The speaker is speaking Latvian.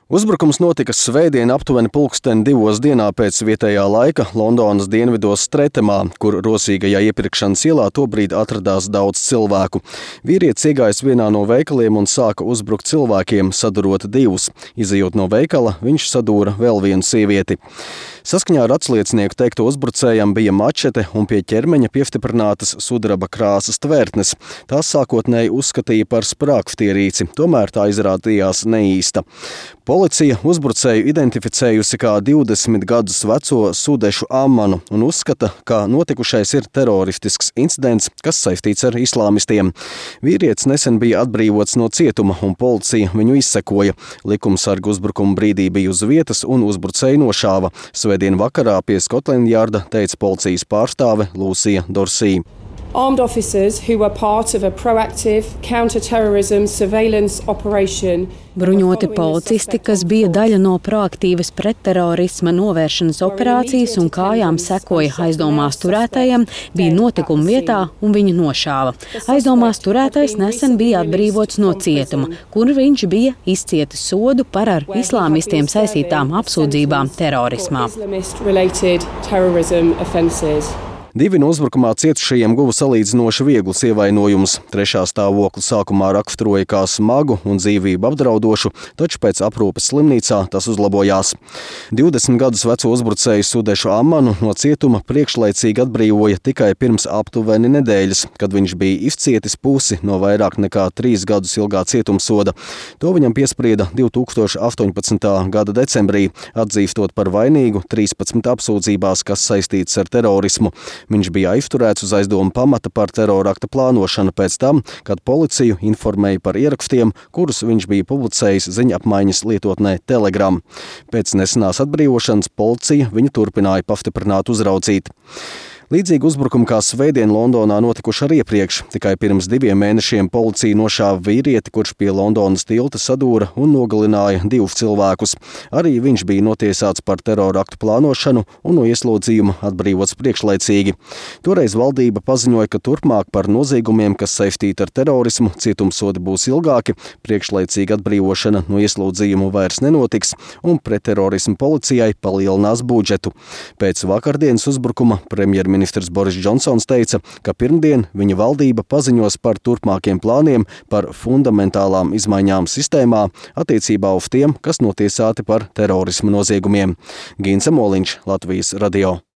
Uzbrukums notika svētdien aptuveni 2:00 dienā pēc vietējā laika Londonas dienvidos Stretemā, kur rosīgajā iepirkšanas ielā tobrīd atradās daudz cilvēku. Vīrietis iegājis vienā no veikaliem un sāka uzbrukt cilvēkiem, sadurot divus. Izejot no veikala, viņš sadūra vēl vienu sievieti. Saskaņā ar atsliecinieku teikto, uzbrucējam bija mačete un pie ķermeņa piestiprinātas sudraba krāsas tvērtnes. Tās sākotnēji uzskatīja par sprāgstierīci, tomēr tā izrādījās neīsta. Policija uzbrucēju identificējusi kā 20 gadus veco Sudešu Amanu un uzskata, ka notikušais ir teroristisks incidents, kas saistīts ar islāmistiem. Vīrietis nesen bija atbrīvots no cietuma un policija viņu izsekoja. Likumsargi uzbrukuma brīdī bija uz vietas un uzbrucēju nošāva. Svētdien vakarā pie Scotland Yarda teica policijas pārstāve Lūsija Dorsī. Armed officers who were part of a proactive counter-terrorism surveillance operation. Bruņoti policisti, kas bija daļa no proaktīvas pretterorisma novēršanas operācijas un kājām sekoja aizdomās turētajiem, bija notikuma vietā un viņu nošāva. Aizdomās turētais nesen bija atbrīvots no cietuma, kur viņš bija izcietis sodu par ar islāmistiem saistītām apsūdzībām terorismā. Divi no uzbrukumā cietušajiem guva salīdzinoši vieglus ievainojumus. Trešā stāvokli sākumā raksturoja kā smagu un dzīvību apdraudošu, taču pēc aprūpes slimnīcā tas uzlabojās. 20 gadus veco uzbrucēju Sudešu Amanu no cietuma priekšlaicīgi atbrīvoja tikai pirms aptuveni nedēļas, kad viņš bija izcietis pusi no vairāk nekā 3 gadus ilgā cietumsoda. To viņam piesprieda 2018. gada decembrī, atzīstot par vainīgu 13 apsūdzībās, kas saistītas ar terorismu. Viņš bija aizturēts uz aizdomu pamata par terorakta plānošanu pēc tam, kad policiju informēja par ierakstiem, kurus viņš bija publicējis ziņapmaiņas lietotnē Telegram. Pēc nesenās atbrīvošanas policija viņu turpināja pastiprināt uzraudzīt. Līdzīgi uzbrukumi kā svētdien Londonā notikuši arī iepriekš. Tikai pirms 2 mēnešiem policija nošāva vīrieti, kurš pie Londonas tilta sadūra un nogalināja 2 cilvēkus. Arī viņš bija notiesāts par teroraktu plānošanu un no ieslodzījuma atbrīvots priekšlaicīgi. Toreiz valdība paziņoja, ka turpmāk par noziegumiem, kas saistīti ar terorismu, cietumsodi būs ilgāki, priekšlaicīga atbrīvošana no ieslodzījuma vairs nenotiks un pretterorismu policijai palielinās budžetu. Pēc vakardienas uzbrukuma premjerministrs Boris Džonsons teica, ka pirmdien viņa valdība paziņos par turpmākiem plāniem par fundamentālām izmaiņām sistēmā attiecībā uz tiem, kas notiesāti par terorismu noziegumiem. Gince Moliņš, Latvijas radio.